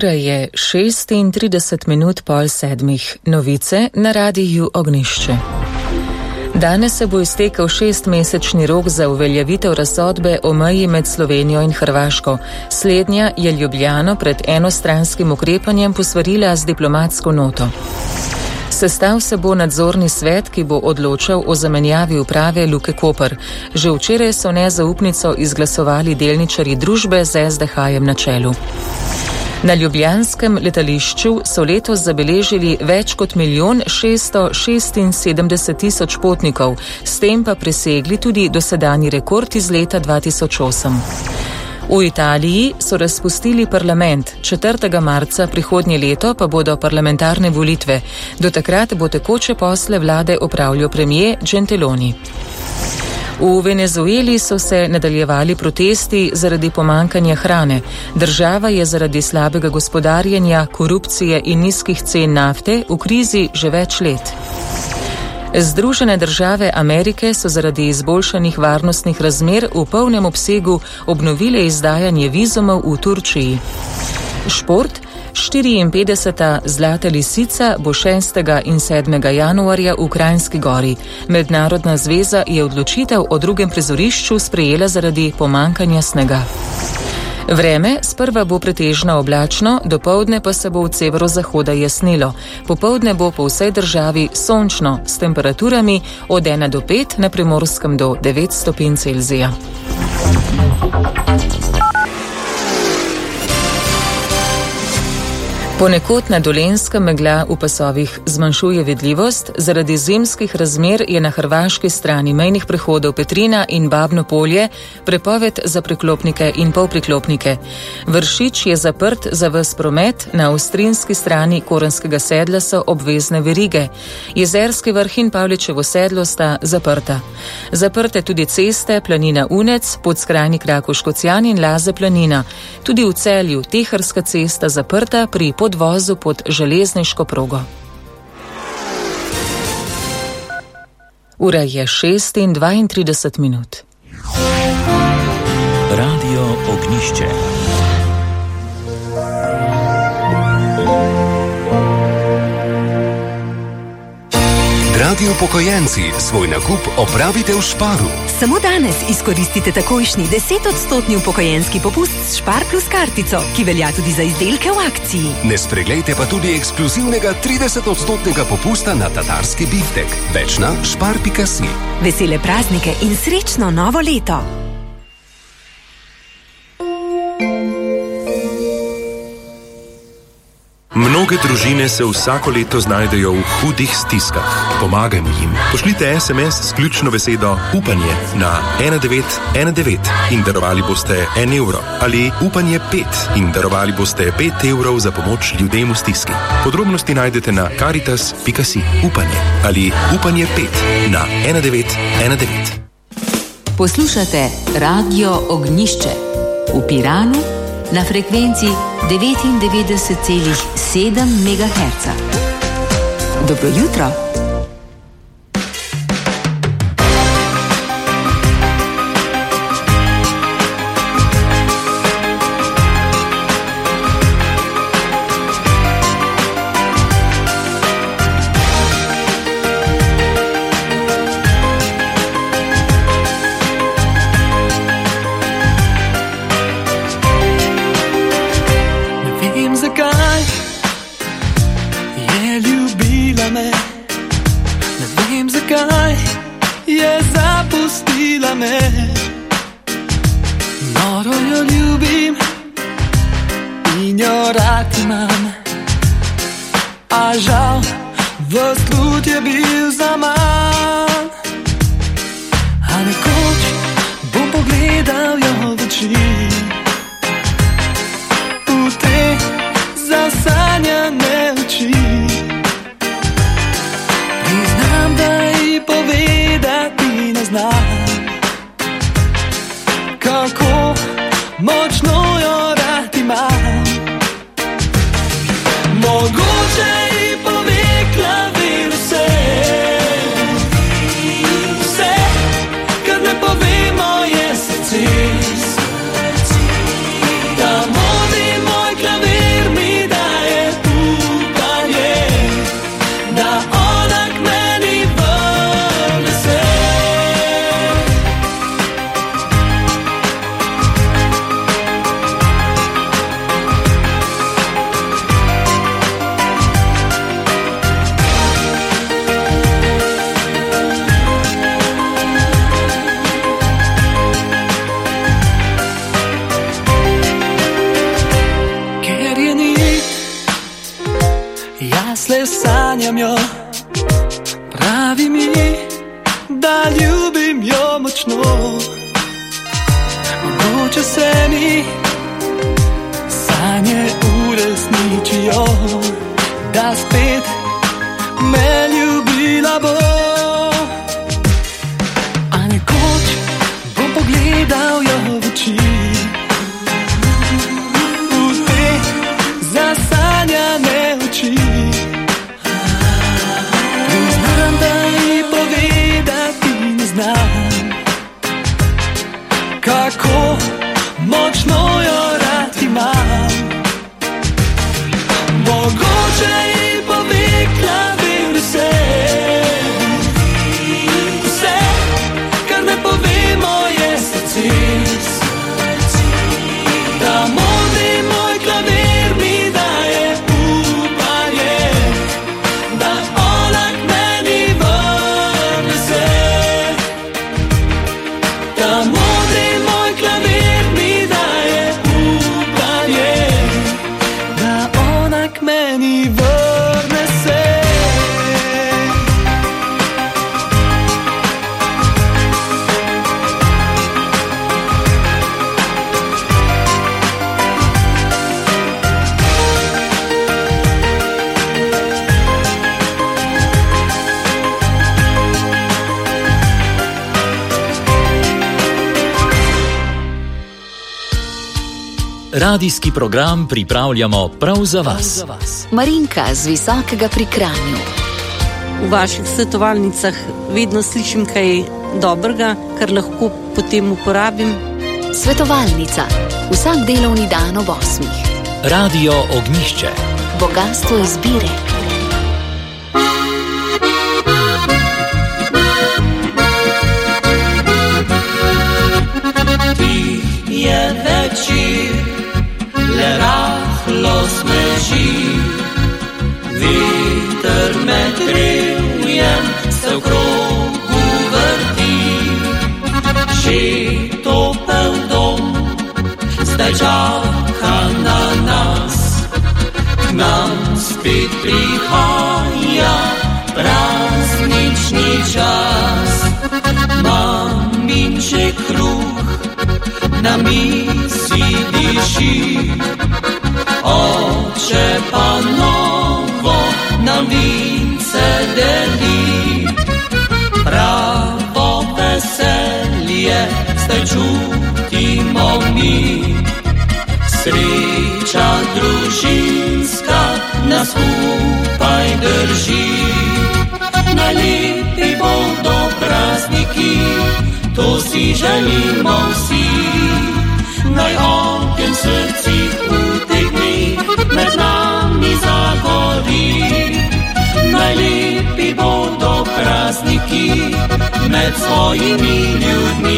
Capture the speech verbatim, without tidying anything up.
Ura je šestintrideset minut pol sedmih. Novice na radiju Ognjišče. Danes se bo iztekel šestmesečni rok za uveljavitev razsodbe o meji med Slovenijo in Hrvaško. Slednja je Ljubljano pred enostranskim ukrepanjem posvarila z diplomatsko noto. Sestal se bo nadzorni svet, ki bo odločal o zamenjavi uprave Luke Koper. Že včeraj so nezaupnico izglasovali delničarji družbe z es de ha-jem na čelu. Na ljubljanskem letališču so letos zabeležili več kot milijon šeststo šestinsedemdeset tisoč potnikov, s tem pa presegli tudi dosedanji rekord iz leta dva tisoč osem. V Italiji so razpustili parlament, četrtega marca prihodnje leto pa bodo parlamentarne volitve. Do takrat bo tekoče posle vlade opravljal premier Gentiloni. V Venezueli so se nadaljevali protesti zaradi pomankanja hrane. Država je zaradi slabega gospodarjenja, korupcije in nizkih cen nafte v krizi že več let. Združene države Amerike so zaradi izboljšanih varnostnih razmer v polnem obsegu obnovile izdajanje vizumov v Turčiji. Šport. štiriinpetdeseta Zlata lisica bo šestega in sedmega januarja v Kranjski Gori. Mednarodna zveza je odločitev o drugem prizorišču sprejela zaradi pomankanja snega. Vreme sprva bo pretežno oblačno, dopoldne pa se bo od severozahoda jasnilo. Popoldne bo po vsej državi sončno s temperaturami od ena do pet, na Primorskem do devet stopinj Celzija. Ponekod na Dolenjskem megla v pasovih zmanjšuje vidljivost, zaradi zimskih razmer je na hrvaški strani mejnih prehodov Petrina in Babno Polje prepoved za priklopnike in polpriklopnike. Vršič je zaprt za ves promet, na avstrijski strani Korenskega sedla so obvezne verige. Jezerski vrh in Pavličevo sedlo sta zaprta. Zaprte tudi ceste Planina Unec, Podskrajni Krakoškocjan in Laze Planina. Tudi v Celju Teharska cesta zaprta pri podvozu pod železniško progo. Ura je šest in dvaintrideset minut. Radio Ognjišče. Dragi upokojenci, svoj nakup opravite v Sparu. Samo danes izkoristite takojšnji desetodstotni upokojenski popust s Spar plus kartico, ki velja tudi za izdelke v akciji. Ne spreglejte pa tudi ekskluzivnega tridesetodstotnega popusta na tatarski biftek. Več na spar pika si. Vesele praznike in srečno novo leto! Mnoge družine se vsako leto znajdejo v hudih stiskah. Pomagajmo jim. Pošljite es em es s ključno besedo upanje na ena devet ena devet in darovali boste en evro. Ali upanje pet in darovali boste pet evrov za pomoč ljudem v stiski. Podrobnosti najdete na karitas pika si. Upanje ali upanje pet na ena devet ena devet. Poslušate Radio Ognjišče v Piranu na frekvenci devetindevetdeset celih sedem megaherca. Dobro jutro! Da modi moj klavir mi sanjam jo. Pravi mi, da ljubim jo močno. Mogoče se mi sanje uresničijo, da spet me ljubila bo. A nekoč bom pogledal jo v oči, v te zasanjane oči. Priznam, da ji povedati ne znam, kako močno jo rad imam. Mogoče ji povekla bi vse, vse, kar ne pove moje srce. Da modri moj klavir mi daje upanje, da ona k meni vrne se. Da modri moj klavir mi daje upanje, da ona k meni vrne se. Radijski program pripravljamo prav za vas. Marinka z Visokega pri Kranju. V vaših svetovalnicah vedno slišim kaj dobrega, kar lahko potem uporabim. Svetovalnica. Vsak delovni dan ob osmih. Radio Ognjišče. Bogastvo izbire. Je večer, le rahlo sneži, veter med drevjem se v krogu vrti. Že topel dom zdaj čaka na nas, k nam spet prihaja praznični čas. Maminček kruh na mizi diši, oče pa novo nam vince deli. Pravo veselje zdaj čutimo mi, sreča družinska nas skupaj drži. Najlepi bodo prazniki, to si želimo vsi. Naj ogenj v srcih v teh dneh med nami zagori. Najlepi bodo prazniki med svojimi ljudmi.